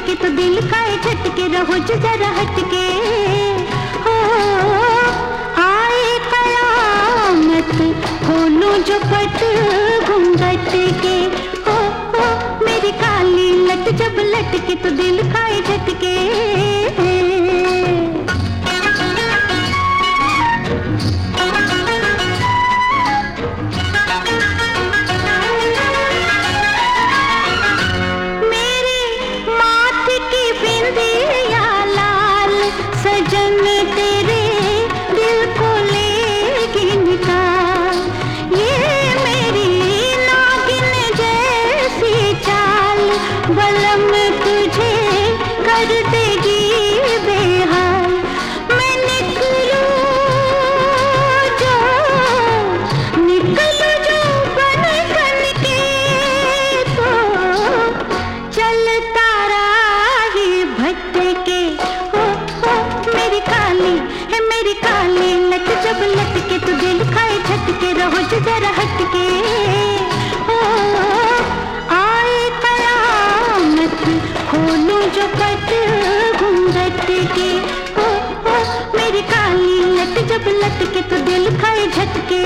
लटके तो दिल खाए झटके, रहो जो जरा हटके। हो आए कयामत, खोलूं जो पट घूंघट के। हो मेरी काली लट जब लटके तो दिल खाए झटके। बलम तुझे कर देगी बेहाल, मैं निकलूं जो बन बन के, तो चलता राही भटके। हो मेरी काली है मेरी काली लट जब लटके तो दिल खाए झटके, रहो जो जरा हटके। खोलूं जो पट घूंघट के। हो मेरी काली लट जब लटके तो दिल खाए झटके।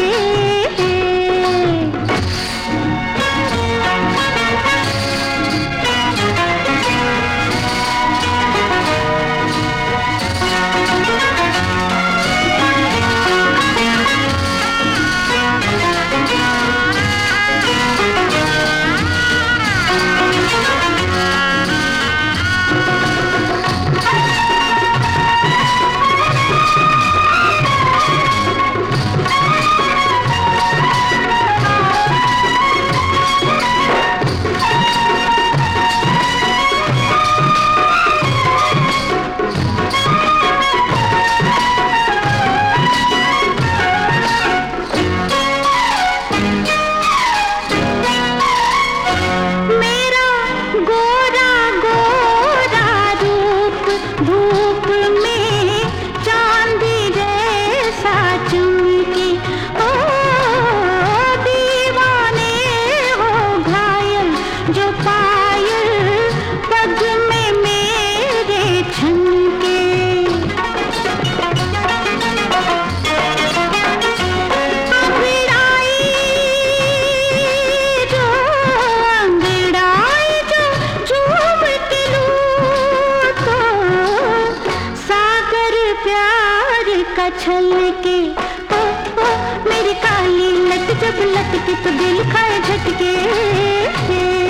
छलके मेरी काली लट जब लटके तो दिल खाए झटके।